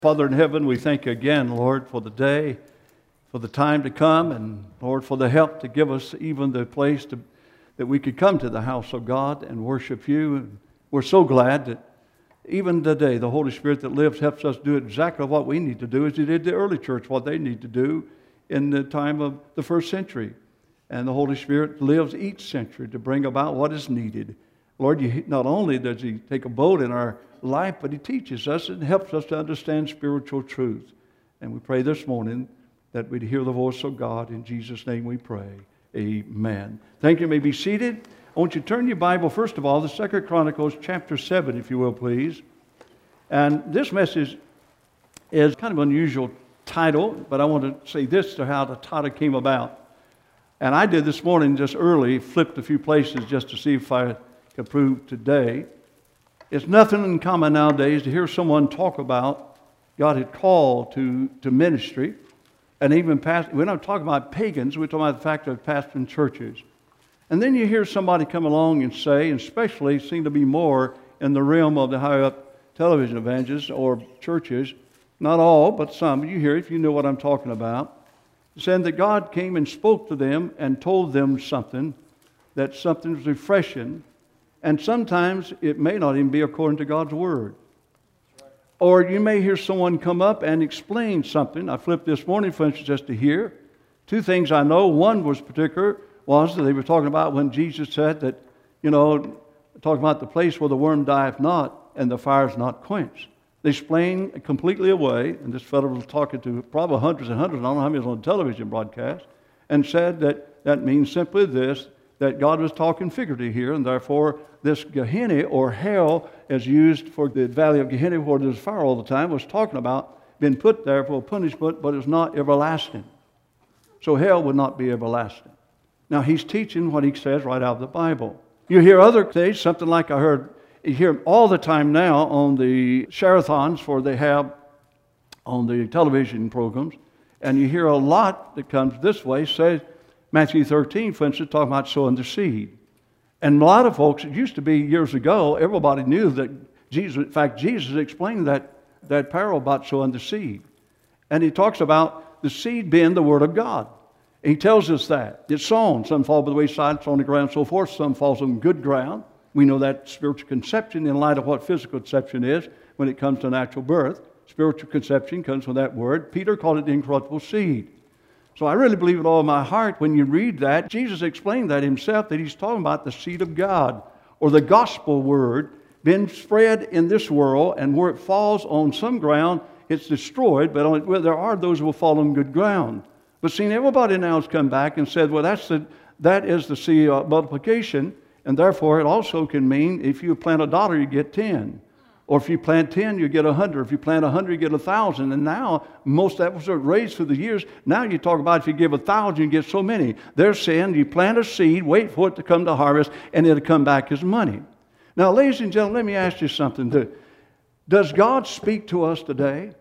Father in heaven, we thank you again, Lord, for the day, for the time to come, and Lord, for the help to give us even the place that we could come to the house of God and worship you. And we're so glad that even today, the Holy Spirit that lives helps us do exactly what we need to do, as He did the early church, what they need to do in the time of the first century. And the Holy Spirit lives each century to bring about what is needed. Lord, not only does He take a boat in our life, but He teaches us and helps us to understand spiritual truth. And we pray this morning that we'd hear the voice of God. In Jesus' name we pray. Amen. Thank you. You may be seated. I want you to turn your Bible, first of all, to 2 Chronicles chapter 7, if you will, please. And this message is kind of an unusual title, but I want to say this to how the title came about. And I did this morning just early, flipped a few places just to see if I could prove today. It's nothing uncommon nowadays to hear someone talk about God had called to ministry, and even past. We're not talking about pagans. We're talking about the fact of pastoring churches. And then you hear somebody come along and say, and especially seem to be more in the realm of the high up television evangelists or churches, not all, but some. You hear it if you know what I'm talking about, saying that God came and spoke to them and told them something, that something was refreshing. And sometimes it may not even be according to God's Word. Or you may hear someone come up and explain something. I flipped this morning, for instance, just to hear. Two things I know. One was that they were talking about when Jesus said that, talking about the place where the worm dieth not and the fire is not quenched. They explained completely away, and this fellow was talking to probably hundreds and hundreds, I don't know how many was on television broadcast, and said that means simply this, that God was talking figuratively here, and therefore this Gehenna or hell is used for the valley of Gehenna where there's fire all the time, was talking about being put there for punishment, but it's not everlasting. So hell would not be everlasting. Now he's teaching what he says right out of the Bible. You hear other things, something like you hear all the time now on the share-a-thons for they have on the television programs, and you hear a lot that comes this way, says Matthew 13, for instance, talking about sowing the seed. And a lot of folks, it used to be years ago, everybody knew that Jesus, in fact, Jesus explained that parable about sowing the seed. And he talks about the seed being the Word of God. He tells us that. It's sown. Some fall by the wayside, it's on the ground, and so forth. Some falls on good ground. We know that spiritual conception in light of what physical conception is when it comes to natural birth. Spiritual conception comes from that word. Peter called it the incorruptible seed. So I really believe with all my heart when you read that, Jesus explained that himself, that he's talking about the seed of God, or the gospel word, being spread in this world, and where it falls on some ground, it's destroyed, but there are those who will fall on good ground. But see, everybody now has come back and said, well, that is the seed multiplication, and therefore it also can mean if you plant $1, you get 10. Or if you plant 10, you get 100. If you plant 100, you get 1,000. And now, most of that was raised through the years. Now you talk about if you give 1,000, you get so many. They're saying you plant a seed, wait for it to come to harvest, and it'll come back as money. Now, ladies and gentlemen, let me ask you something. Does God speak to us today?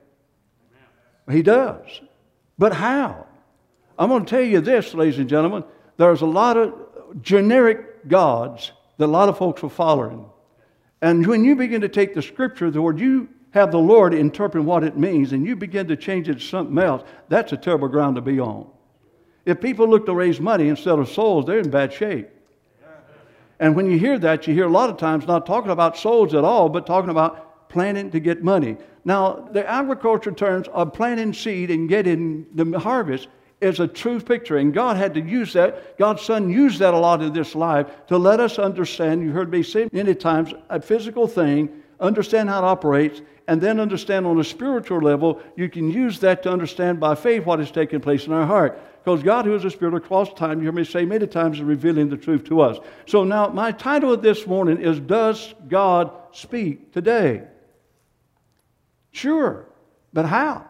He does. But how? I'm going to tell you this, ladies and gentlemen. There's a lot of generic gods that a lot of folks are following. And when you begin to take the Scripture, the word, you have the Lord interpret what it means, and you begin to change it to something else, that's a terrible ground to be on. If people look to raise money instead of souls, they're in bad shape. And when you hear that, you hear a lot of times not talking about souls at all, but talking about planting to get money. Now, the agriculture terms of planting seed and getting the harvest is a true picture, and God had to use that. God's Son used that a lot in this life to let us understand, you heard me say many times, a physical thing, understand how it operates, and then understand on a spiritual level, you can use that to understand by faith what is taking place in our heart. Because God, who is a spirit across time, you heard me say many times, is revealing the truth to us. So now, my title of this morning is, Does God Speak Today? Sure, but how?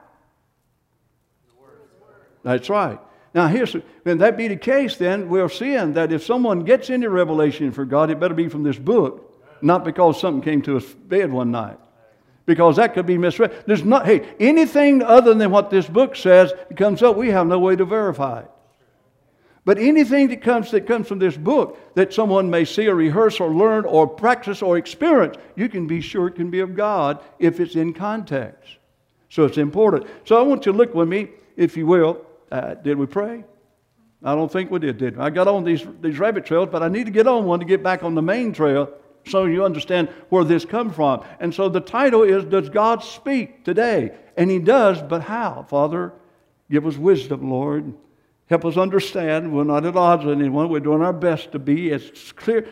That's right. Now, when that be the case, then we're seeing that if someone gets any revelation for God, it better be from this book, not because something came to his bed one night. Because that could be misread. Anything other than what this book says comes up, we have no way to verify it. But anything that comes from this book that someone may see or rehearse or learn or practice or experience, you can be sure it can be of God if it's in context. So it's important. So I want you to look with me, if you will. Did we pray? I don't think we did we? I got on these rabbit trails, but I need to get on one to get back on the main trail so you understand where this comes from. And so the title is, Does God Speak Today? And He does, but how? Father, give us wisdom, Lord. Help us understand. We're not at odds with anyone. We're doing our best to be as clear,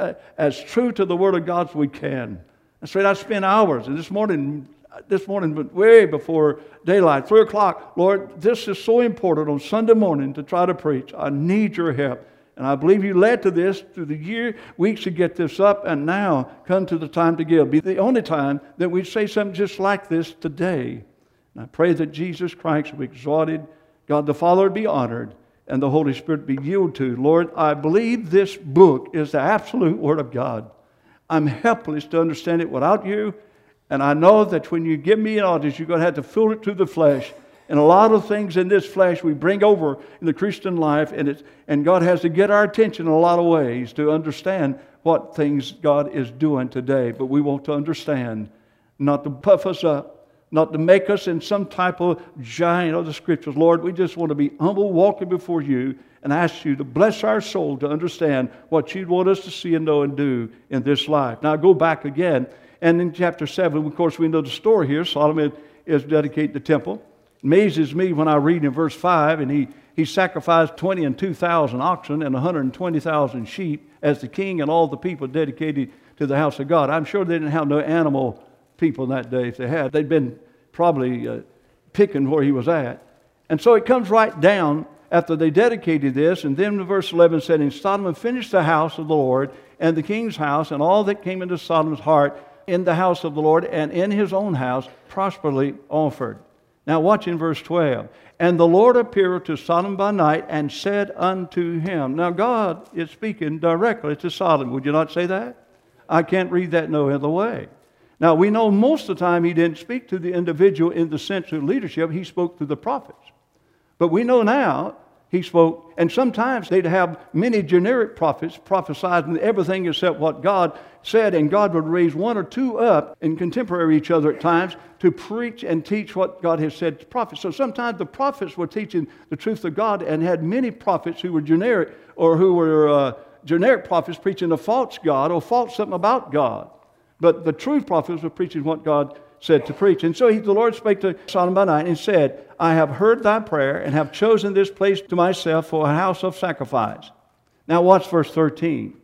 as true to the Word of God as we can. And so I spent hours, and this morning, but way before daylight, 3 o'clock, Lord, this is so important on Sunday morning to try to preach. I need your help. And I believe you led to this through the weeks to get this up, and now come to the time to give. Be the only time that we say something just like this today. And I pray that Jesus Christ will be exalted, God the Father be honored, and the Holy Spirit be yielded to. Lord, I believe this book is the absolute Word of God. I'm helpless to understand it without you. And I know that when you give me an audience, you're going to have to filter it through the flesh. And a lot of things in this flesh we bring over in the Christian life, and God has to get our attention in a lot of ways to understand what things God is doing today. But we want to understand, not to puff us up, not to make us in some type of giant of the Scriptures. Lord, we just want to be humble, walking before you, and ask you to bless our soul to understand what you'd want us to see and know and do in this life. Now, go back again. And in chapter 7, of course, we know the story here. Solomon is dedicating the temple. It amazes me when I read in verse 5, and he sacrificed 20 and 2,000 oxen and 120,000 sheep as the king and all the people dedicated to the house of God. I'm sure they didn't have no animal people in that day. If they had, they'd been probably picking where he was at. And so it comes right down after they dedicated this, and then verse 11 said, And Solomon finished the house of the Lord and the king's house, and all that came into Solomon's heart in the house of the Lord and in his own house prosperously offered. Now watch in verse 12. And the Lord appeared to Solomon by night and said unto him. Now God is speaking directly to Solomon. Would you not say that? I can't read that no other way. Now we know most of the time he didn't speak to the individual in the sense of leadership. He spoke to the prophets. But we know now he spoke, and sometimes they'd have many generic prophets prophesizing everything except what God said, and God would raise one or two up in contemporary each other at times to preach and teach what God has said to prophets. So sometimes the prophets were teaching the truth of God, and had many prophets who were generic, or who were generic prophets preaching a false God or false something about God. But the true prophets were preaching what God said to preach. And so the Lord spake to Solomon by night and said, I have heard thy prayer and have chosen this place to myself for a house of sacrifice. Now watch verse 13.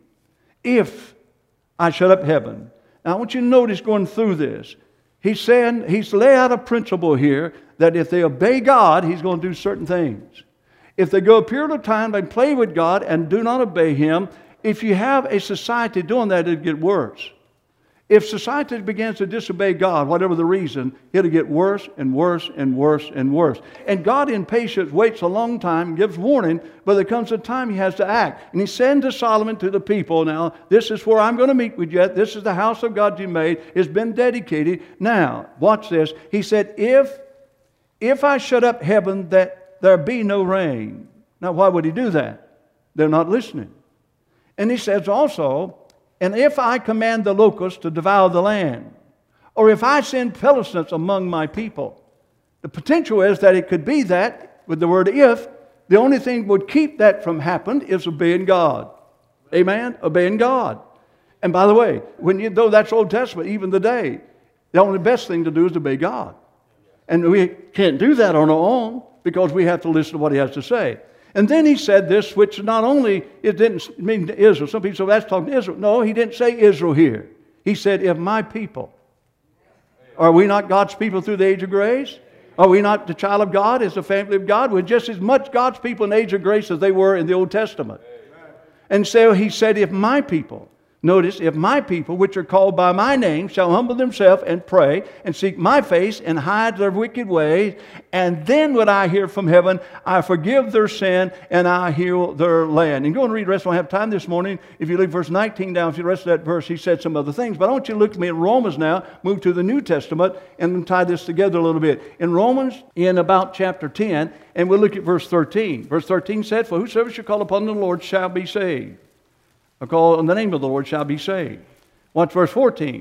If I shut up heaven. Now I want you to notice going through this. He's laid out a principle here that if they obey God, He's going to do certain things. If they go a period of time and play with God and do not obey Him, if you have a society doing that, it'll get worse. If society begins to disobey God, whatever the reason, it'll get worse and worse and worse and worse. And God in patience waits a long time, gives warning, but there comes a time He has to act. And He said to Solomon, to the people, now, this is where I'm going to meet with you. This is the house of God you made. It's been dedicated. Now, watch this. He said, if I shut up heaven that there be no rain. Now, why would He do that? They're not listening. And He says also, and if I command the locusts to devour the land, or if I send pestilence among my people. The potential is that it could be that, with the word if, the only thing that would keep that from happening is obeying God. Amen? Obeying God. And by the way, though that's Old Testament, even today, the only best thing to do is obey God. And we can't do that on our own because we have to listen to what He has to say. And then He said this, which not only, it didn't mean to Israel. Some people say, that's talking to Israel. No, He didn't say Israel here. He said, if my people. Are we not God's people through the age of grace? Are we not the child of God as the family of God? We're just as much God's people in the age of grace as they were in the Old Testament. And so He said, if my people. Notice, if my people, which are called by my name, shall humble themselves and pray and seek my face and hide their wicked ways, and then when I hear from heaven, I forgive their sin and I heal their land. And go and read the rest. I don't have time this morning. If you look verse 19 down, if you the rest of that verse, he said some other things. But I want you to look at me in Romans now, move to the New Testament, and tie this together a little bit. In Romans, in about chapter 10, and we'll look at verse 13. Verse 13 said, for whosoever shall call upon the Lord shall be saved. Call on the name of the Lord shall be saved. Watch verse 14.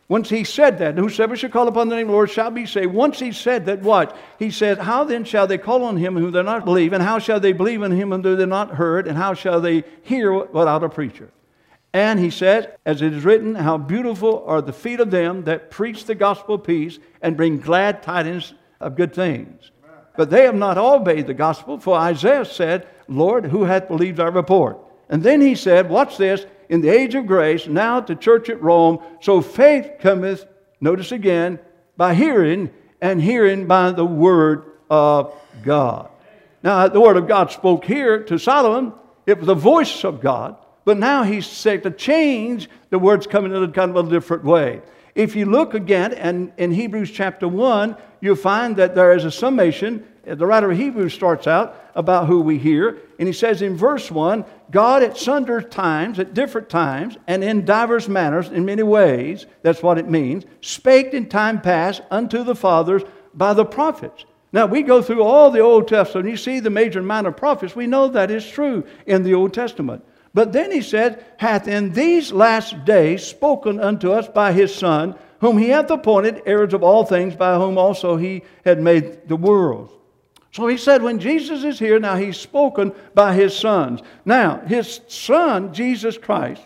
Once he said that, whosoever shall call upon the name of the Lord shall be saved. Once he said that, what? He said, how then shall they call on him who do not believe? And how shall they believe in him whom they not heard? And how shall they hear without a preacher? And he said, as it is written, how beautiful are the feet of them that preach the gospel of peace and bring glad tidings of good things. But they have not all obeyed the gospel, for Isaiah said, Lord, who hath believed our report? And then he said, watch this, in the age of grace, now at the church at Rome, so faith cometh, notice again, by hearing, and hearing by the word of God. Now, the word of God spoke here to Solomon. It was the voice of God. But now he's said to change, the words coming in a kind of a different way. If you look again, and in Hebrews chapter 1, you'll find that there is a summation. The writer of Hebrews starts out about who we hear. And he says in verse 1, God at sundry times, at different times, and in divers manners, in many ways, that's what it means, spake in time past unto the fathers by the prophets. Now, we go through all the Old Testament, and you see the major and minor prophets. We know that is true in the Old Testament. But then he said, hath in these last days spoken unto us by his Son, whom he hath appointed heirs of all things, by whom also he had made the world. So he said, when Jesus is here, now he's spoken by his sons. Now, his Son, Jesus Christ,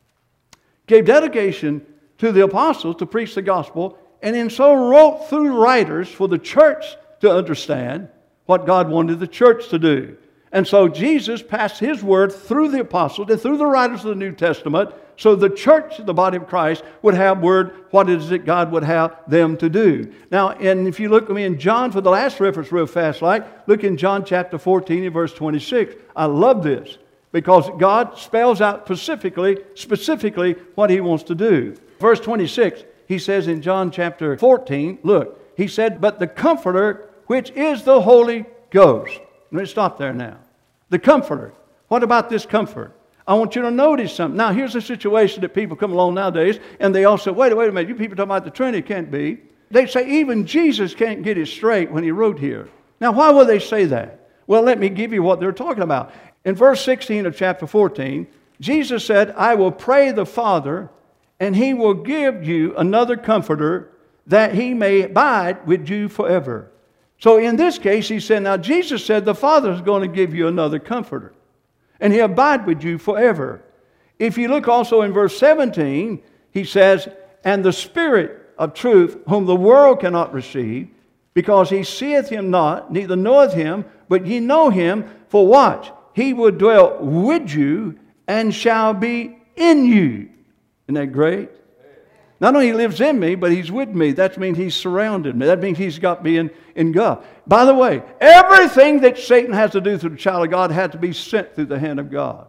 gave dedication to the apostles to preach the gospel, and in so wrote through writers for the church to understand what God wanted the church to do. And so Jesus passed his word through the apostles and through the writers of the New Testament, so the church, the body of Christ, would have word, what is it God would have them to do. Now, and if you look at me in John, for the last reference real fast like, look in John chapter 14 and verse 26. I love this, because God spells out specifically what he wants to do. Verse 26, he says in John chapter 14, look, he said, but the Comforter, which is the Holy Ghost. Let me stop there now. The Comforter. What about this comfort? I want you to notice something. Now, here's a situation that people come along nowadays, and they all say, wait a minute, you people talking about the Trinity. Can't be. They say even Jesus can't get it straight when he wrote here. Now, why would they say that? Well, let me give you what they're talking about. In verse 16 of chapter 14, Jesus said, I will pray the Father, and he will give you another Comforter, that he may abide with you forever. So in this case, he said, now Jesus said the Father is going to give you another Comforter, and he'll abide with you forever. If you look also in verse 17, he says, and the Spirit of truth, whom the world cannot receive, because he seeth him not, neither knoweth him, but ye know him, for watch, he will dwell with you, and shall be in you. Isn't that great? Not only he lives in me, but he's with me. That means he's surrounded me. That means he's got me in God. By the way, everything that Satan has to do through the child of God had to be sent through the hand of God.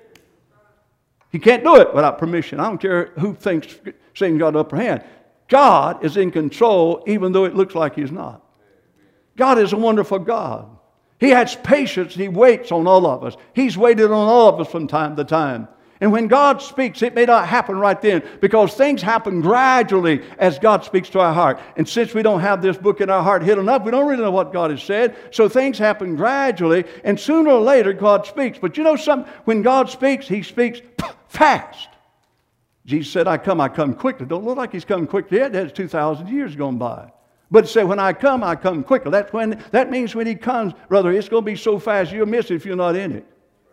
He can't do it without permission. I don't care who thinks Satan got the upper hand. God is in control, even though it looks like he's not. God is a wonderful God. He has patience. He waits on all of us. He's waited on all of us from time to time. And when God speaks, it may not happen right then, because things happen gradually as God speaks to our heart. And since we don't have this book in our heart hidden up, we don't really know what God has said. So things happen gradually, and sooner or later God speaks. But you know something? When God speaks, he speaks fast. Jesus said, I come quickly. Don't look like he's coming quickly yet. That's 2,000 years gone by. But it said, when I come quickly. That means when he comes, brother, it's going to be so fast you'll miss it if you're not in it.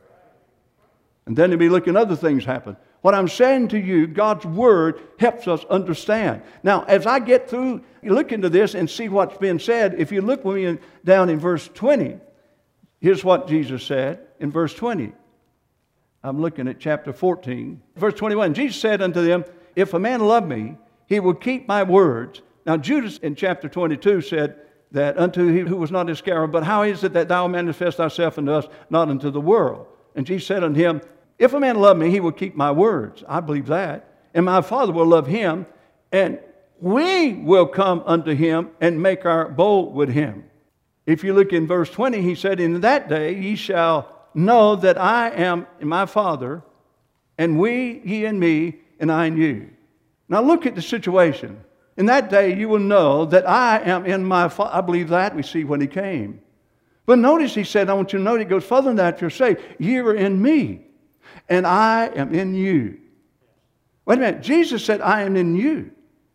And then you'll be looking other things happen. What I'm saying to you, God's Word helps us understand. Now, as I get through, you look into this and see what's been said. If you look with me down in verse 20, here's what Jesus said in verse 20. I'm looking at chapter 14. Verse 21, Jesus said unto them, if a man love me, he will keep my words. Now, Judas in chapter 22 said that unto him who was not Iscariot, but how is it that thou manifest thyself unto us, not unto the world? And Jesus said unto him, if a man love me, he will keep my words. I believe that. And my Father will love him, and we will come unto him and make our abode with him. If you look in verse 20, he said, in that day ye shall know that I am in my Father, and we, ye and me, and I and you. Now look at the situation. In that day you will know that I am in my Father. I believe that we see when he came. But notice he said, I want you to note, it goes further than that. You're saved. Ye are in me, and I am in you. Wait a minute. Jesus said, I am in you.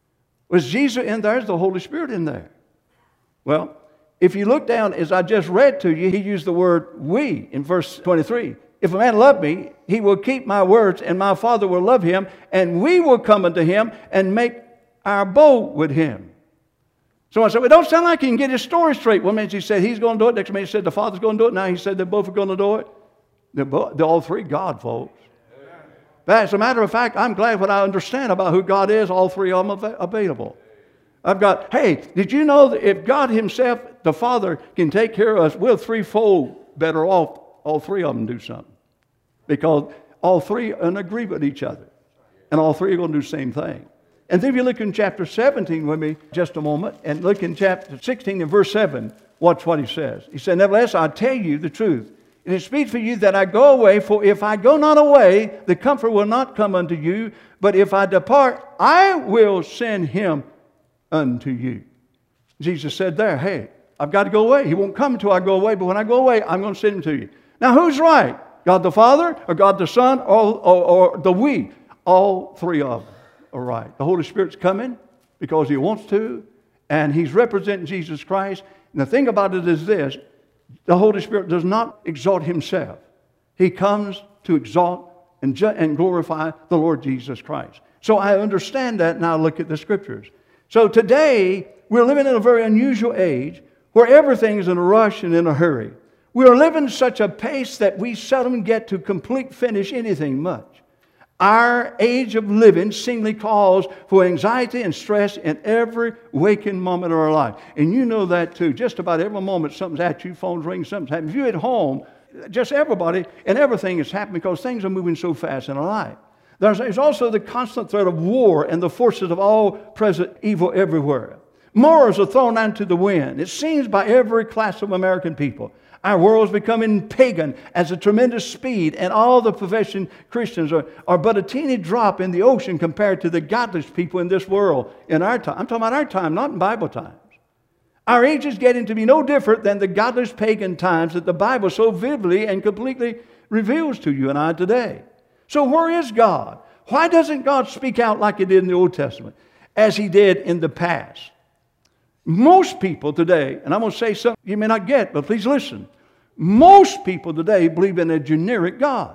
Was Jesus in there? Is the Holy Spirit in there? Well, if you look down, as I just read to you, he used the word we in verse 23. If a man love me, he will keep my words, and my Father will love him, and we will come unto him and make our abode with him. So I said, well, it don't sound like he can get his story straight. One minute he said he's going to do it. Next minute he said the Father's going to do it. Now he said they both are going to do it. They're all three God, folks. But as a matter of fact, I'm glad what I understand about who God is, all three of them are available. I've got, hey, did you know that if God himself, the Father, can take care of us, we're threefold better off, all three of them do something. Because all three are in agreement with each other. And all three are going to do the same thing. And then if you look in chapter 17 with me just a moment, and look in chapter 16 and verse 7, watch what he says. He said, nevertheless, I tell you the truth. It is speed for you that I go away, for if I go not away, the Comforter will not come unto you. But if I depart, I will send him unto you. Jesus said there, hey, I've got to go away. He won't come until I go away, but when I go away, I'm going to send him to you. Now, who's right? God the Father, or God the Son, or the we? All three of them are right. The Holy Spirit's coming because he wants to, and he's representing Jesus Christ. And the thing about it is this, the Holy Spirit does not exalt himself. He comes to exalt and glorify the Lord Jesus Christ. So I understand that, now look at the Scriptures. So today, we're living in a very unusual age where everything is in a rush and in a hurry. We are living such a pace that we seldom get to complete finish anything much. Our age of living seemingly calls for anxiety and stress in every waking moment of our life. And you know that too. Just about every moment something's at you, phone's ringing, something's happening. If you're at home, just everybody and everything is happening because things are moving so fast in our life. There's also the constant threat of war and the forces of all present evil everywhere. Morals are thrown out to the wind. It seems by every class of American people. Our world is becoming pagan at a tremendous speed, and all the professing Christians are but a teeny drop in the ocean compared to the godless people in this world in our time. I'm talking about our time, not in Bible times. Our age is getting to be no different than the godless pagan times that the Bible so vividly and completely reveals to you and I today. So where is God? Why doesn't God speak out like he did in the Old Testament, as he did in the past? Most people today, and I'm going to say something you may not get, but please listen. Most people today believe in a generic God.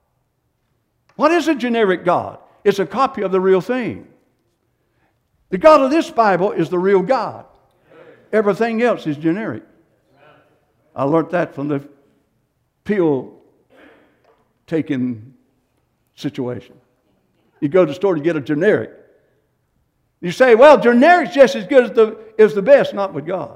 What is a generic God? It's a copy of the real thing. The God of this Bible is the real God. Everything else is generic. I learned that from the pill-taking situation. You go to the store to get a generic. You say, well, generic's just as good as the best, not with God.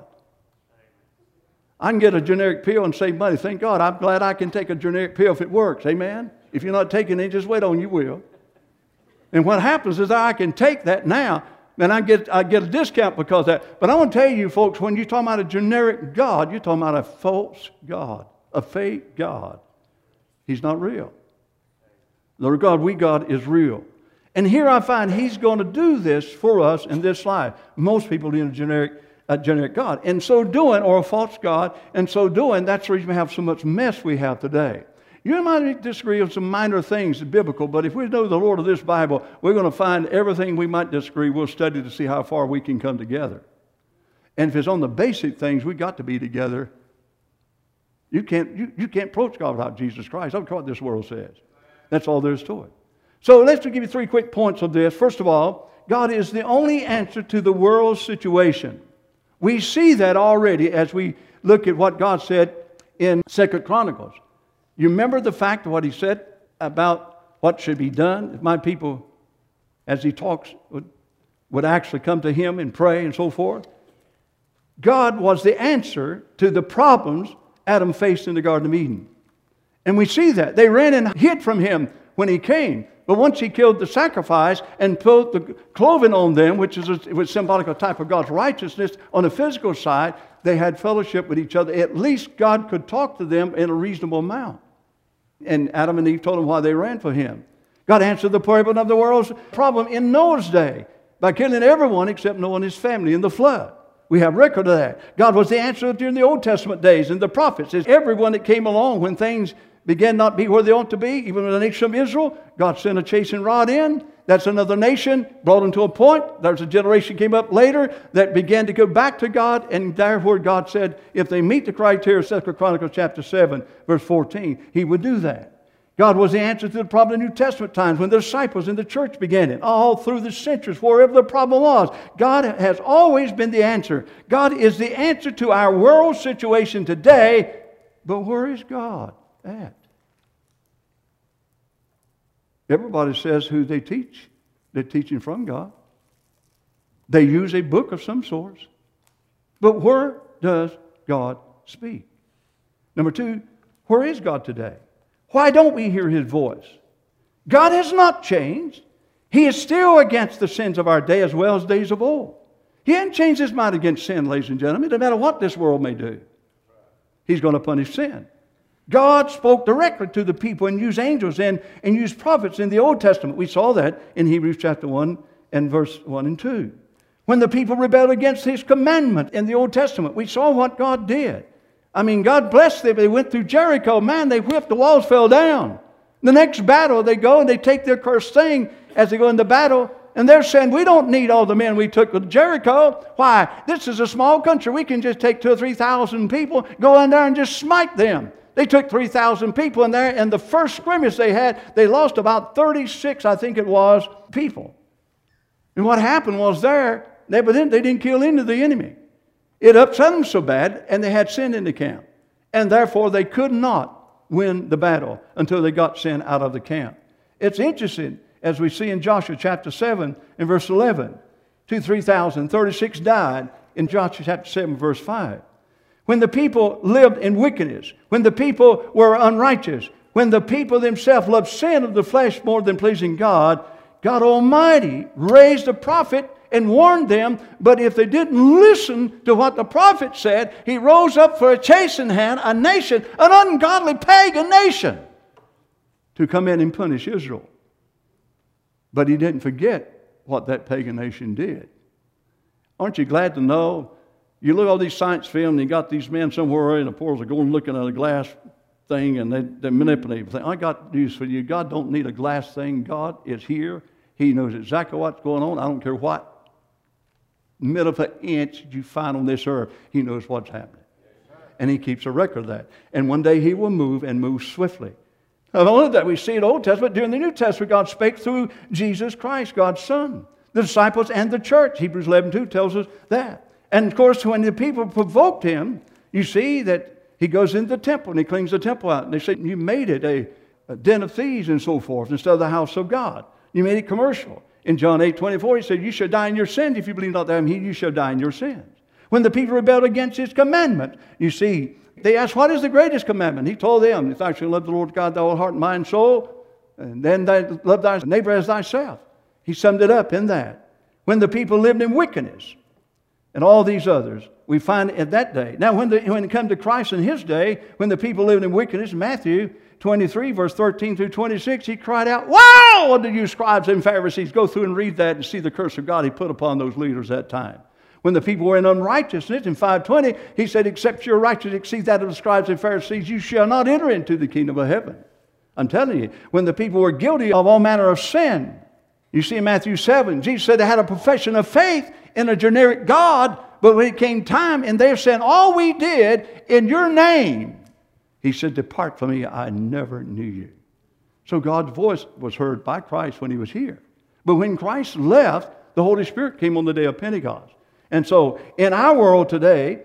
I can get a generic pill and save money. Thank God. I'm glad I can take a generic pill if it works. Amen? If you're not taking it, just wait on you will. And what happens is I can take that now, and I get a discount because of that. But I want to tell you, folks, when you're talking about a generic God, you're talking about a false God, a fake God. He's not real. The God we got is real. And here I find he's going to do this for us in this life. Most people need a generic God. And so doing, or a false God, and so doing, that's the reason we have so much mess we have today. You might disagree on some minor things, biblical, but if we know the Lord of this Bible, we're going to find everything we might disagree. We'll study to see how far we can come together. And if it's on the basic things, we've got to be together. You can't approach God without Jesus Christ. That's what this world says. That's all there is to it. So let's give you 3 quick points of this. First of all, God is the only answer to the world's situation. We see that already as we look at what God said in 2 Chronicles. You remember the fact of what he said about what should be done? If my people, as he talks, would actually come to him and pray and so forth. God was the answer to the problems Adam faced in the Garden of Eden. And we see that. They ran and hid from him when he came. But once he killed the sacrifice and put the clothing on them, which was symbolic of a type of God's righteousness, on the physical side, they had fellowship with each other. At least God could talk to them in a reasonable amount. And Adam and Eve told him why they ran for him. God answered the problem of the world's problem in Noah's day by killing everyone except Noah and his family in the flood. We have record of that. God was the answer during the Old Testament days and the prophets. It's everyone that came along when things began not to be where they ought to be, even with the nation of Israel. God sent a chasing rod in. That's another nation, brought them to a point. There's a generation came up later that began to go back to God, and therefore God said, if they meet the criteria of 2 Chronicles chapter 7, verse 14, He would do that. God was the answer to the problem in the New Testament times when the disciples in the church began it. All through the centuries, wherever the problem was, God has always been the answer. God is the answer to our world situation today, but where is God at? Everybody says who they teach. They're teaching from God. They use a book of some sort. But where does God speak? Number two, where is God today? Why don't we hear His voice? God has not changed. He is still against the sins of our day as well as days of old. He hasn't changed His mind against sin, ladies and gentlemen. No matter what this world may do, He's going to punish sin. God spoke directly to the people and used angels and used prophets in the Old Testament. We saw that in Hebrews chapter 1 and verse 1 and 2. When the people rebelled against His commandment in the Old Testament, we saw what God did. I mean, God blessed them. They went through Jericho. Man, they whipped, the walls fell down. The next battle, they go and they take their cursed thing as they go into battle. And they're saying, we don't need all the men we took with Jericho. Why? This is a small country. We can just take 2,000 or 3,000 people, go in there and just smite them. They took 3,000 people in there, and the first skirmish they had, they lost about 36, I think it was, people. And what happened was they didn't kill any of the enemy. It upset them so bad, and they had sin in the camp. And therefore, they could not win the battle until they got sin out of the camp. It's interesting, as we see in Joshua chapter 7 and verse 11. 3,000, 36 died in Joshua chapter 7, verse 5. When the people lived in wickedness, when the people were unrighteous, when the people themselves loved sin of the flesh more than pleasing God, God Almighty raised a prophet and warned them, but if they didn't listen to what the prophet said, He rose up for a chasing hand, a nation, an ungodly pagan nation, to come in and punish Israel. But He didn't forget what that pagan nation did. Aren't you glad to know? You look at all these science films, and you got these men somewhere in the pores of gold looking at a glass thing, and they manipulate everything. I got news for you. God don't need a glass thing. God is here. He knows exactly what's going on. I don't care what middle of an inch you find on this earth. He knows what's happening. And He keeps a record of that. And one day He will move and move swiftly. Not only that, we see in the Old Testament, during the New Testament, God spake through Jesus Christ, God's Son, the disciples and the church. Hebrews 11:2 tells us that. And of course, when the people provoked Him, you see that He goes into the temple and He cleans the temple out. And they say, you made it a den of thieves and so forth instead of the house of God. You made it commercial. In John 8:24, He said, you shall die in your sins. If you believe not that I am He, you shall die in your sins. When the people rebelled against His commandment, you see, they asked, what is the greatest commandment? He told them, thou shalt love the Lord God, thy whole heart, mind, and soul, and then love thy neighbor as thyself. He summed it up in that. When the people lived in wickedness, and all these others, we find at that day. Now, when it comes to Christ in His day, when the people lived in wickedness, Matthew 23, verse 13 through 26, He cried out, "Woe unto you, scribes and Pharisees!" Go through and read that and see the curse of God He put upon those leaders that time. When the people were in unrighteousness, in 5:20, He said, "Except your righteousness exceed that of the scribes and Pharisees, you shall not enter into the kingdom of heaven." I'm telling you, when the people were guilty of all manner of sin, you see in Matthew 7, Jesus said they had a profession of faith in a generic God, but when it came time and they're saying, all we did in your name, He said, depart from me, I never knew you. So God's voice was heard by Christ when He was here. But when Christ left, the Holy Spirit came on the day of Pentecost. And so in our world today,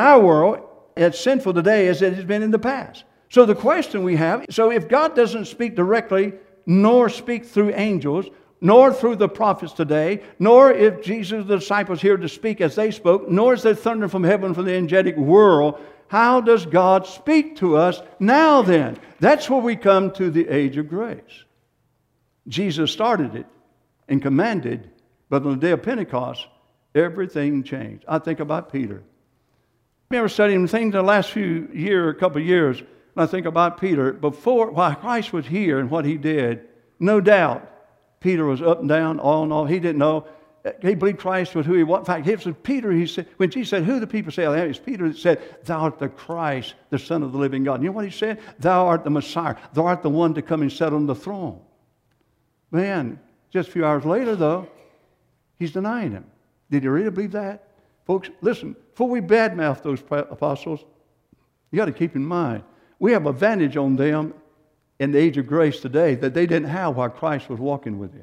as sinful today as it has been in the past. So the question we have, so if God doesn't speak directly, nor speak through angels, nor through the prophets today, nor if Jesus' the disciples here to speak as they spoke, nor is there thunder from heaven from the angelic world, how does God speak to us now then? That's where we come to the age of grace. Jesus started it and commanded, but on the day of Pentecost, everything changed. I think about Peter. I remember studying things in the last couple of years, and I think about Peter. While Christ was here and what He did, no doubt, Peter was up and down, all in all. He didn't know. He believed Christ was who he was. In fact, it was Peter, he said, when Jesus said, who do people say I am? It was Peter that said, thou art the Christ, the Son of the living God. You know what he said? Thou art the Messiah. Thou art the one to come and sit on the throne. Man, just a few hours later, though, he's denying him. Did he really believe that? Folks, listen, before we badmouth those apostles, you got to keep in mind, we have advantage on them in the age of grace today that they didn't have while Christ was walking with them.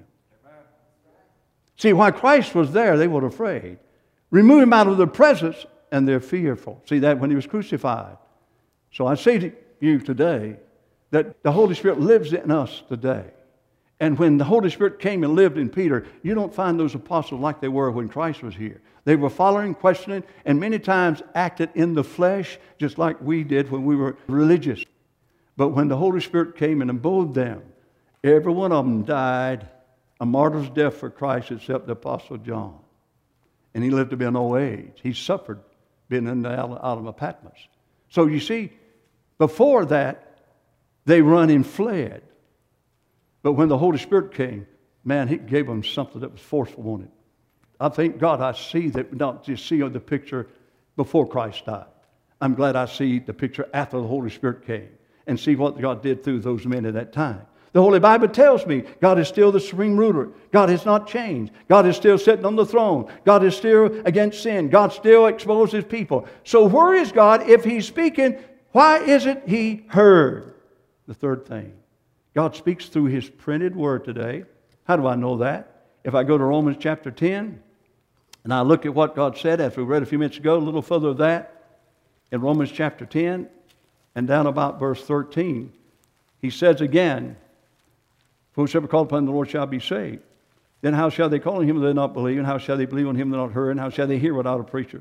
See, while Christ was there, they were afraid. Remove him out of their presence, and they're fearful. See that when he was crucified. So I say to you today that the Holy Spirit lives in us today. And when the Holy Spirit came and lived in Peter, you don't find those apostles like they were when Christ was here. They were following, questioning, and many times acted in the flesh, just like we did when we were religious. But when the Holy Spirit came and abode them, every one of them died a martyr's death for Christ except the Apostle John. And he lived to be an old age. He suffered being in the island of Patmos. So you see, before that, they run and fled. But when the Holy Spirit came, man, he gave them something that was forceful on it. I thank God I see that, not just see the picture before Christ died. I'm glad I see the picture after the Holy Spirit came and see what God did through those men at that time. The Holy Bible tells me God is still the supreme ruler. God has not changed. God is still sitting on the throne. God is still against sin. God still exposes people. So where is God if he's speaking? Why isn't he heard? The third thing. God speaks through his printed word today. How do I know that? If I go to Romans chapter 10, and I look at what God said, as we read a few minutes ago, a little further of that, in Romans chapter 10, and down about verse 13, he says again, whosoever calleth upon the Lord shall be saved. Then how shall they call on him that they not believe? And how shall they believe on him that not heard? And how shall they hear without a preacher?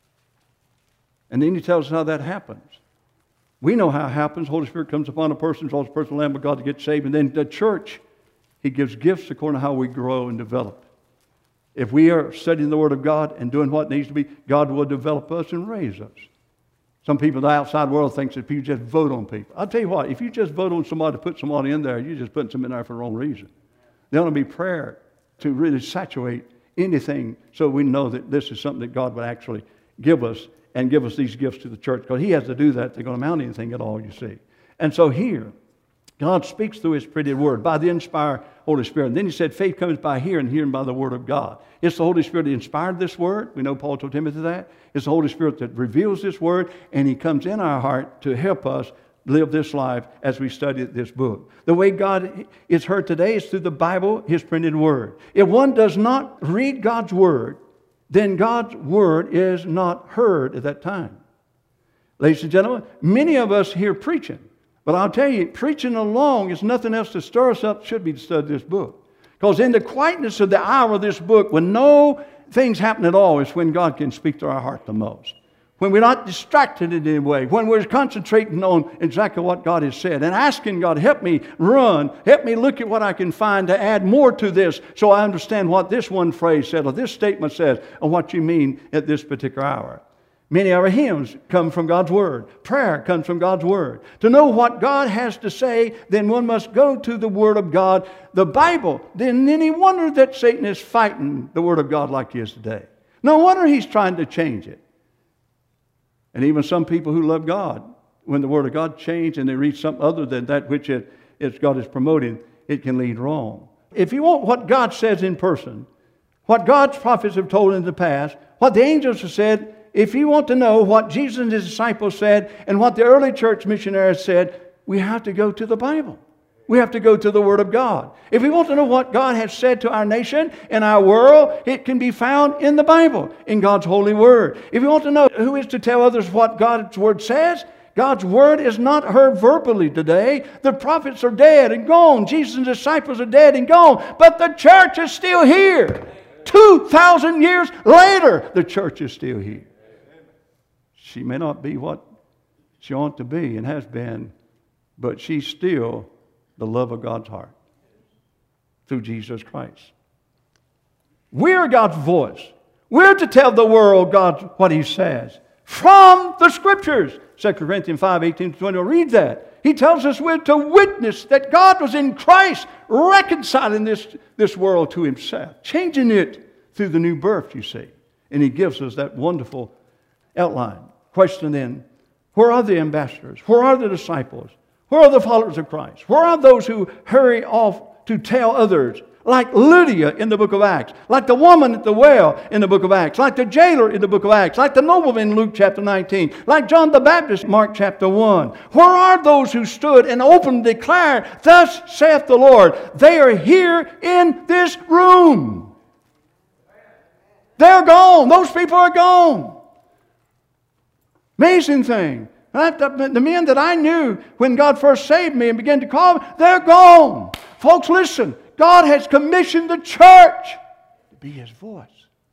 And then he tells us how that happens. We know how it happens. Holy Spirit comes upon a person, draws a person, the Lamb of God to get saved. And then the church, he gives gifts according to how we grow and develop. If we are studying the Word of God and doing what needs to be, God will develop us and raise us. Some people in the outside world think that people just vote on people. I'll tell you what, if you just vote on somebody to put somebody in there, you're just putting them in there for the wrong reason. There ought to be prayer to really saturate anything so we know that this is something that God would actually give us and give us these gifts to the church. Because he has to do that if they're going to amount to anything at all, you see. And so here, God speaks through his printed word by the inspired Holy Spirit. And then he said, faith comes by hearing, and hearing by the word of God. It's the Holy Spirit that inspired this word. We know Paul told Timothy that. It's the Holy Spirit that reveals this word, and he comes in our heart to help us live this life as we study this book. The way God is heard today is through the Bible, his printed word. If one does not read God's word, then God's word is not heard at that time. Ladies and gentlemen, many of us hear preaching. But I'll tell you, preaching along is nothing else to stir us up, should be to study this book. Because in the quietness of the hour of this book, when no things happen at all, is when God can speak to our heart the most. When we're not distracted in any way. When we're concentrating on exactly what God has said. And asking God, help me run. Help me look at what I can find to add more to this so I understand what this one phrase said or this statement says or what you mean at this particular hour. Many of our hymns come from God's Word. Prayer comes from God's Word. To know what God has to say, then one must go to the Word of God, the Bible. Then any wonder that Satan is fighting the Word of God like he is today. No wonder he's trying to change it. And even some people who love God, when the Word of God changes and they read something other than that which God is promoting, it can lead wrong. If you want what God says in person, what God's prophets have told in the past, what the angels have said, if you want to know what Jesus and his disciples said and what the early church missionaries said, we have to go to the Bible. We have to go to the Word of God. If we want to know what God has said to our nation and our world, it can be found in the Bible, in God's holy Word. If you want to know who is to tell others what God's Word says, God's Word is not heard verbally today. The prophets are dead and gone. Jesus and his disciples are dead and gone. But the church is still here. 2,000 years later, the church is still here. She may not be what she ought to be and has been, but she's still the love of God's heart through Jesus Christ. We're God's voice. We're to tell the world God what he says from the Scriptures. 2 Corinthians 5, 18-20. Read that. He tells us we're to witness that God was in Christ reconciling this world to himself, changing it through the new birth, you see. And he gives us that wonderful outline. Question then, where are the ambassadors? Where are the disciples? Where are the followers of Christ? Where are those who hurry off to tell others? Like Lydia in the book of Acts, like the woman at the well in the book of Acts, like the jailer in the book of Acts, like the nobleman in Luke chapter 19, like John the Baptist in Mark chapter 1. Where are those who stood and openly declared, thus saith the Lord? They are here in this room. They're gone. Those people are gone. Amazing thing. The men that I knew when God first saved me and began to call me, they're gone. Folks, listen. God has commissioned the church to be His voice.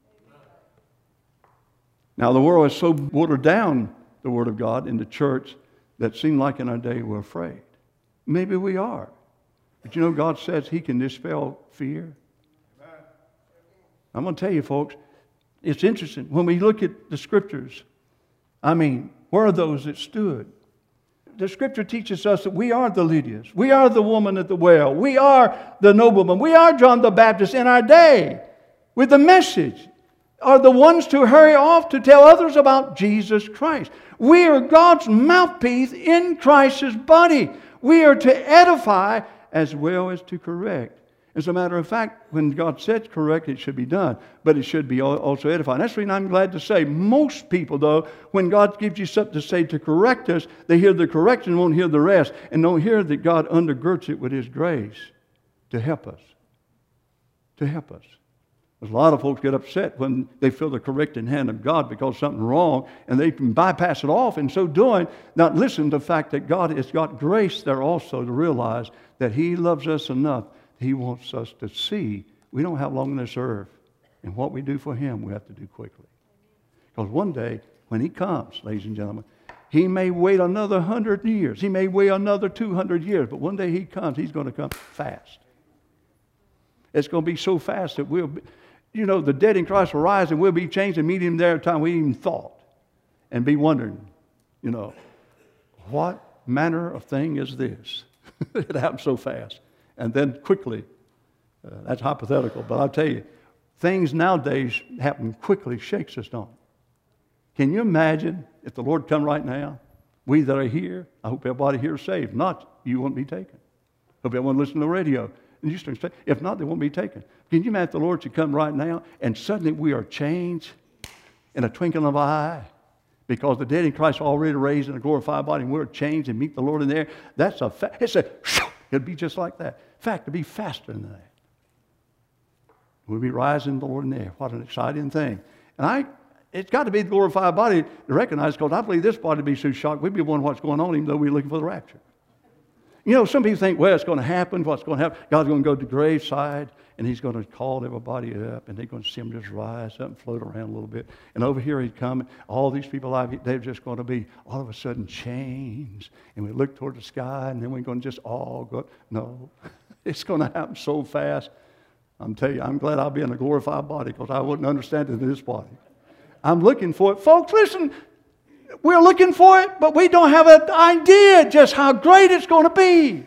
Now, the world has so watered down the Word of God in the church that it seemed like in our day we're afraid. Maybe we are. But you know, God says He can dispel fear. I'm going to tell you, folks, it's interesting. When we look at the Scriptures, where are those that stood? The Scripture teaches us that we are the Lydias. We are the woman at the well. We are the nobleman. We are John the Baptist in our day. With the message are the ones to hurry off to tell others about Jesus Christ. We are God's mouthpiece in Christ's body. We are to edify as well as to correct. As a matter of fact, when God says correct, it should be done. But it should be also edifying. That's the reason I'm glad to say most people, though, when God gives you something to say to correct us, they hear the correction and won't hear the rest. And don't hear that God undergirds it with His grace to help us. To help us. There's a lot of folks get upset when they feel the correcting hand of God because something's wrong, and they can bypass it off. In so doing, not listen to the fact that God has got grace there also to realize that He loves us enough. He wants us to see we don't have long on this earth. And what we do for Him, we have to do quickly. Because one day, when He comes, ladies and gentlemen, He may wait another 100 years. He may wait another 200 years. But one day He comes, He's going to come fast. It's going to be so fast that the dead in Christ will rise and we'll be changed and meet Him there at a time we even thought. And be wondering, what manner of thing is this? It happened so fast. And then quickly, that's hypothetical, but I'll tell you, things nowadays happen quickly, shakes us, don't it? Can you imagine if the Lord come right now? We that are here, I hope everybody here is saved. Not, you won't be taken. Hope everyone listen to the radio. And you start saying, if not, they won't be taken. Can you imagine if the Lord should come right now and suddenly we are changed in a twinkling of an eye? Because the dead in Christ are already raised in a glorified body and we're changed and meet the Lord in there. That's a fact. It'll be just like that. In fact, it'll be faster than that. We'll be rising the Lord in there. What an exciting thing. And it's got to be the glorified body to recognize, because I believe this body to be so shocked, we'd be wondering what's going on, even though we're looking for the rapture. Some people think, well, it's going to happen. What's going to happen? God's going to go to the graveside, and He's going to call everybody up, and they're going to see Him just rise up and float around a little bit. And over here He'd come, all these people, they're just going to be all of a sudden changed. And we look toward the sky, and then we're going to just all go. No, it's going to happen so fast. I'm telling you, I'm glad I'll be in a glorified body, because I wouldn't understand it in this body. I'm looking for it. Folks, listen. We're looking for it, but we don't have an idea just how great it's going to be.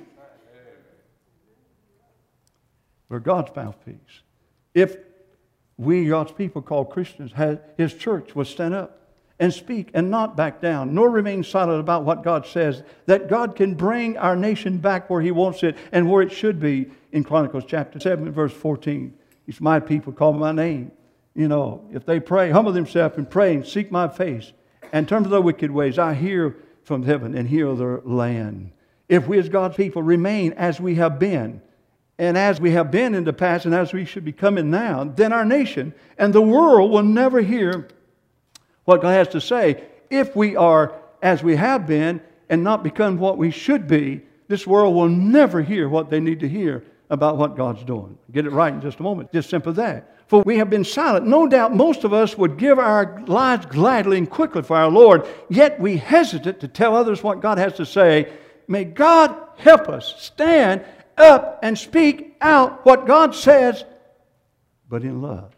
We're God's mouthpiece. If we, God's people called Christians, His church would stand up and speak and not back down, nor remain silent about what God says, that God can bring our nation back where He wants it and where it should be in Chronicles chapter 7, verse 14. It's my people call my name. If they pray, humble themselves and pray and seek my face, and turn from their wicked ways, I hear from heaven and heal their land. If we as God's people remain as we have been, and as we have been in the past, and as we should be coming now, then our nation and the world will never hear what God has to say. If we are as we have been and not become what we should be, this world will never hear what they need to hear about what God's doing. Get it right in just a moment. Just simple that. For we have been silent. No doubt most of us would give our lives gladly and quickly for our Lord, yet we hesitate to tell others what God has to say. May God help us stand up and speak out what God says, but in love.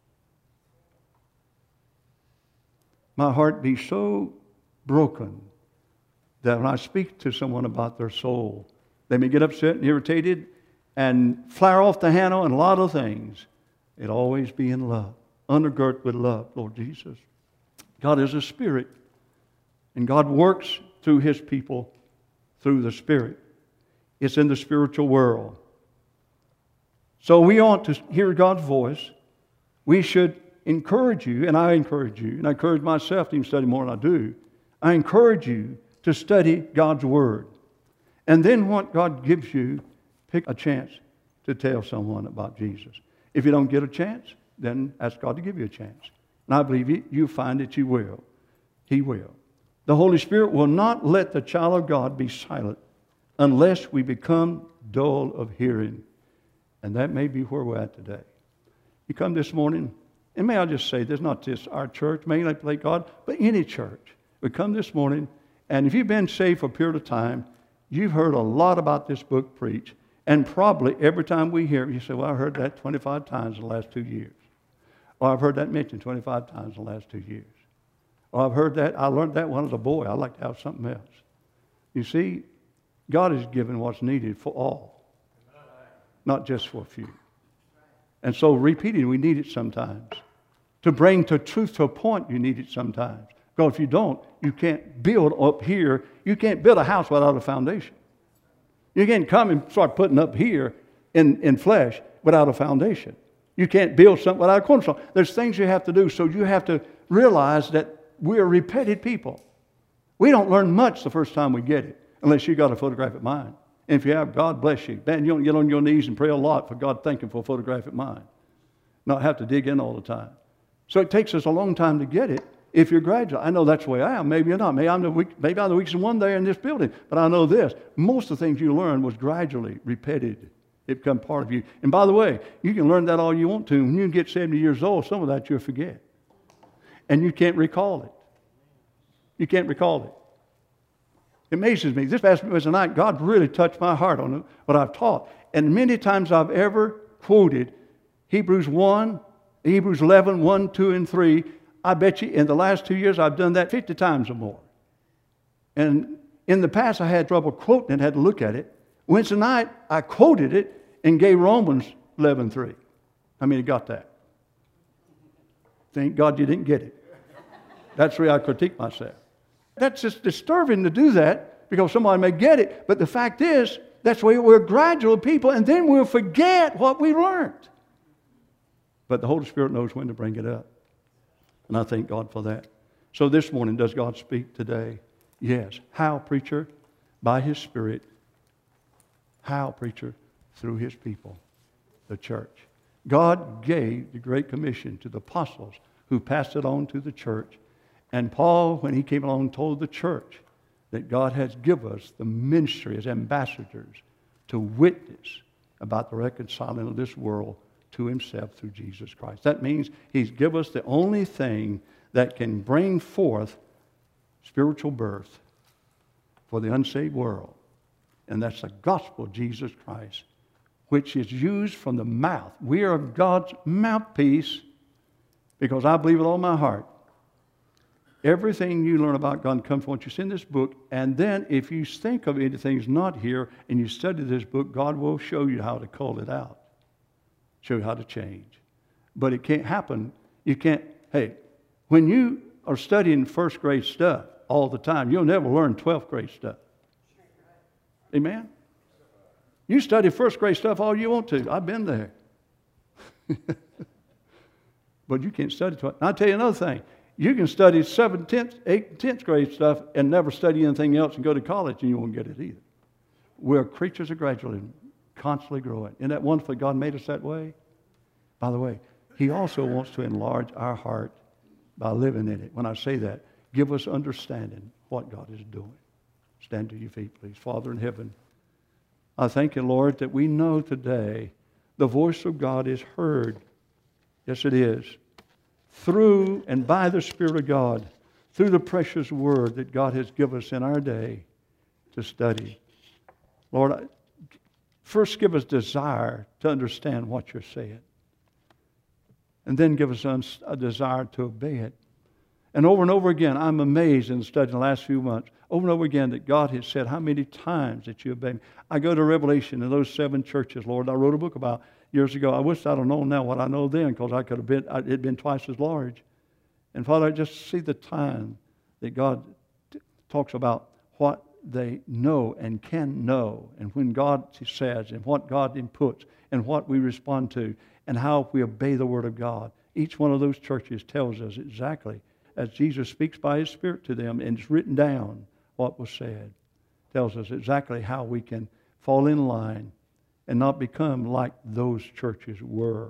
My heart be so broken that when I speak to someone about their soul, they may get upset and irritated and flare off the handle and a lot of things. It always be in love, undergirt with love, Lord Jesus. God is a spirit, and God works through His people through the Spirit. It's in the spiritual world. So we ought to hear God's voice. We should encourage you, and I encourage you, and I encourage myself to even study more than I do. I encourage you to study God's Word. And then what God gives you, pick a chance to tell someone about Jesus. If you don't get a chance, then ask God to give you a chance. And I believe you'll find that you will. He will. The Holy Spirit will not let the child of God be silent unless we become dull of hearing. And that may be where we're at today. You come this morning, and may I just say this, not just our church, mainly Play God, but any church. We come this morning, and if you've been saved for a period of time, you've heard a lot about this book preached. And probably every time we hear it, you say, well, I heard that 25 times in the last 2 years. Or I've heard that mentioned 25 times in the last 2 years. Or I've heard that, I learned that when I was a boy. I'd like to have something else. You see, God has given what's needed for all, not just for a few. And so repeating, we need it sometimes. To bring to truth to a point, you need it sometimes. Because if you don't, you can't build up here. You can't build a house without a foundation. You can't come and start putting up here in flesh without a foundation. You can't build something without a cornerstone. There's things you have to do, so you have to realize that we're repeated people. We don't learn much the first time we get it, unless you got a photographic mind. And if you have, God bless you. Man, you don't get on your knees and pray a lot for God thanking for a photographic mind. Not have to dig in all the time. So it takes us a long time to get it. If you're graduate, I know that's the way I am. Maybe you're not. Maybe I'm the weakest one day in this building. But I know this. Most of the things you learn was gradually repeated. It become part of you. And by the way, you can learn that all you want to. When you get 70 years old, some of that you'll forget. And you can't recall it. You can't recall it. It amazes me. This past Wednesday night, God really touched my heart on what I've taught. And many times I've ever quoted Hebrews 1, Hebrews 11, 1, 2, and 3. I bet you in the last 2 years I've done that 50 times or more. And in the past I had trouble quoting it, had to look at it. Wednesday night I quoted it and gave Romans 11:3. How many got that? Thank God you didn't get it. That's where I critique myself. That's just disturbing to do that because somebody may get it. But the fact is, that's why we're gradual people and then we'll forget what we learned. But the Holy Spirit knows when to bring it up. And I thank God for that. So this morning, does God speak today? Yes. How, preacher? By His Spirit. How, preacher? Through His people, the church. God gave the Great Commission to the apostles who passed it on to the church. And Paul, when he came along, told the church that God has given us the ministry as ambassadors to witness about the reconciling of this world to Himself through Jesus Christ. That means He's given us the only thing that can bring forth spiritual birth for the unsaved world. And that's the gospel of Jesus Christ, which is used from the mouth. We are God's mouthpiece because I believe with all my heart. Everything you learn about God comes from what you see in this book. And then if you think of anything not here and you study this book, God will show you how to cull it out. Show you how to change. But it can't happen. You can't, hey, when you are studying first grade stuff all the time, you'll never learn 12th grade stuff. Amen? You study first grade stuff all you want to. I've been there. But you can't study 12th. I'll tell you another thing. You can study 7th, 10th, 8th, 10th grade stuff and never study anything else and go to college and you won't get it either. We're creatures of gradually, constantly growing. Isn't that wonderful? God made us that way. By the way, He also wants to enlarge our heart by living in it. When I say that, give us understanding what God is doing. Stand to your feet, please. Father in heaven, I thank you, Lord, that we know today the voice of God is heard. Yes, it is. Through and by the Spirit of God, through the precious Word that God has given us in our day to study. Lord, first give us desire to understand what you're saying. And then give us a desire to obey it. And over again, I'm amazed in studying the last few months, over and over again that God has said how many times that you obey me. I go to Revelation in those 7 churches, Lord. I wrote a book about years ago. I wish I'd have known now what I know then, because I could have been, it'd been twice as large. And Father, I just see the time that God talks about what they know and can know, and when God says, and what God inputs, and what we respond to, and how we obey the Word of God. Each one of those churches tells us exactly, as Jesus speaks by His Spirit to them, and it's written down what was said, tells us exactly how we can fall in line and not become like those churches were,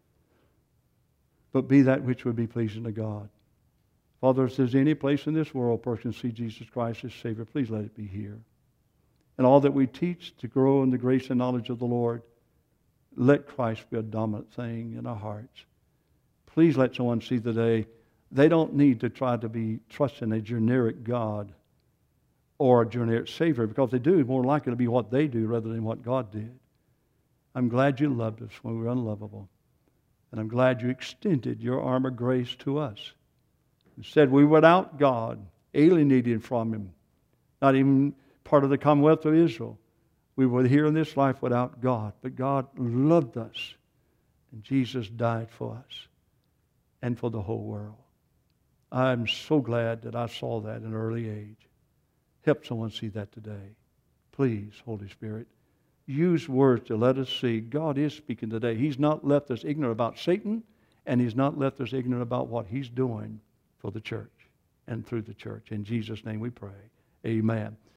but be that which would be pleasing to God. Father, if there's any place in this world a person can see Jesus Christ as Savior, please let it be here. And all that we teach to grow in the grace and knowledge of the Lord, let Christ be a dominant thing in our hearts. Please let someone see today they don't need to try to be trusting a generic God or a generic Savior, because they do, more likely to be what they do rather than what God did. I'm glad you loved us when we were unlovable. And I'm glad you extended your arm of grace to us. Instead, we were without God, alienated from Him, not even part of the Commonwealth of Israel. We were here in this life without God, but God loved us, and Jesus died for us and for the whole world. I'm so glad that I saw that at an early age. Help someone see that today. Please, Holy Spirit, use words to let us see God is speaking today. He's not left us ignorant about Satan, and He's not left us ignorant about what He's doing for the church and through the church. In Jesus' name we pray. Amen.